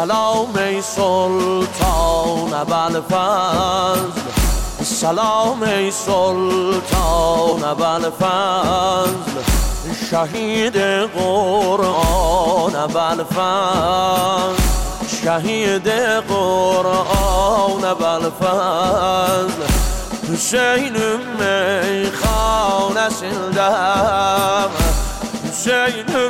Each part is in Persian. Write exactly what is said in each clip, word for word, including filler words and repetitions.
سلام ای سلطان ابوالفضل، سلام ای سلطان ابوالفضل، شهید قرآن ابوالفضل، شهید قرآن ابوالفضل. Hüseyin'im meyhanesindem، Hüseyin'im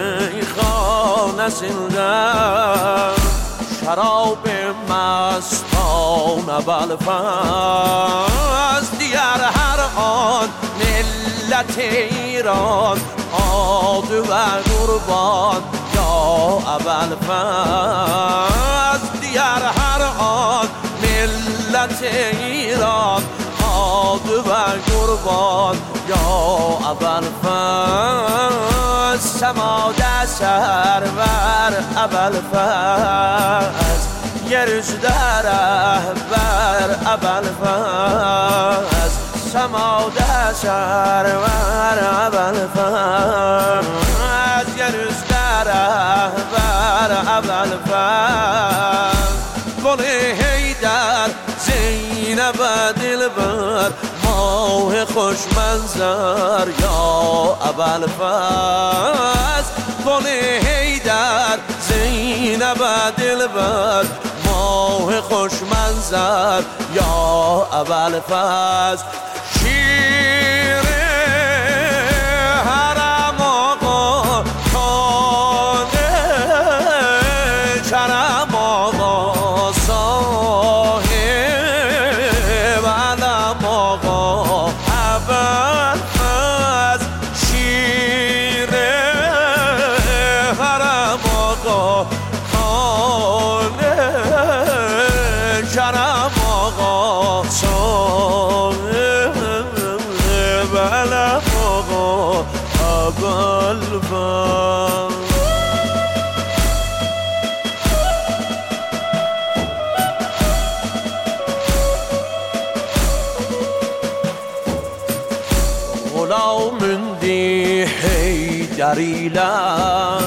meyhanesindem، şarab mastane Belfast. Diyar her an millet İran adı ve kurban ya Belfast. Diyar her an millet İran adı ve kurban ya Belfast. Semada server Belfast، yeryüzde rehber Belfast. Semada server Belfast، yeryüzde rehber Belfast. گل حیدر زینب دلبر ماه خوش منظر یا ابوالفضل. گل حیدر زینب دلبر ماه خوش منظر یا ابوالفضل. شیر حرم آقا خانه کرم آقا صاحب علم آقا ابوالفضل. شیر حرم آقا خانه کرم آقا صاحب علم آقا ابوالفضل. Gülamündi heyderiler,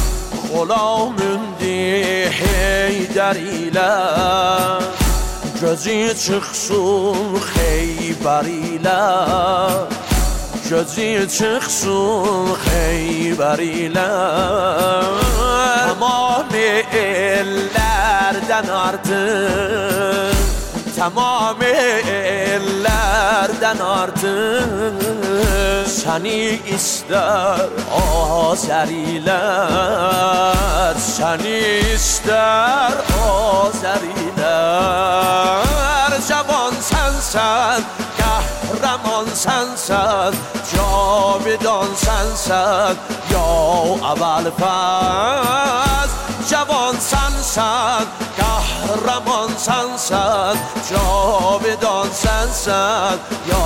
Gülamündi heyderiler, gözü çıksın Heyberiler, gözü çıksın Heyberiler. Tamam ellerden artık, tamam ellerden artık seni ister Azeriler, seni ister Azeriler. Cavan sensen, kahraman sensen, cavidan sensen ya Abulfaz. Cavan sensen, kahraman sensen, cavidan sensen ya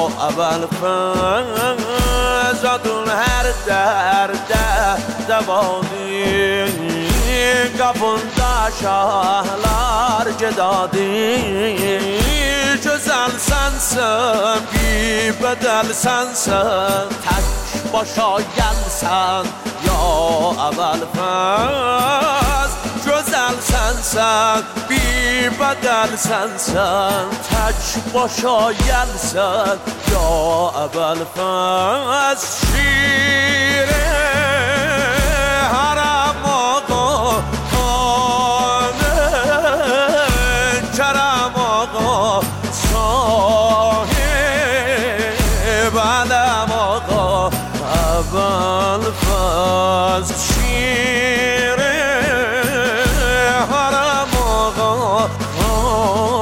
Abulfaz. Adın her derde devadır, kapında şahlar cedadır. Güzel sensen, bir bedel sensen, tek başa gelsen ya Abulfaz. Güzel sensen, bir bedel sensen, tek başa gelsen ya Abulfaz. Şire haram ağa khane kerem ağa sahib alem ağa Abulfaz. شیر حرم آقا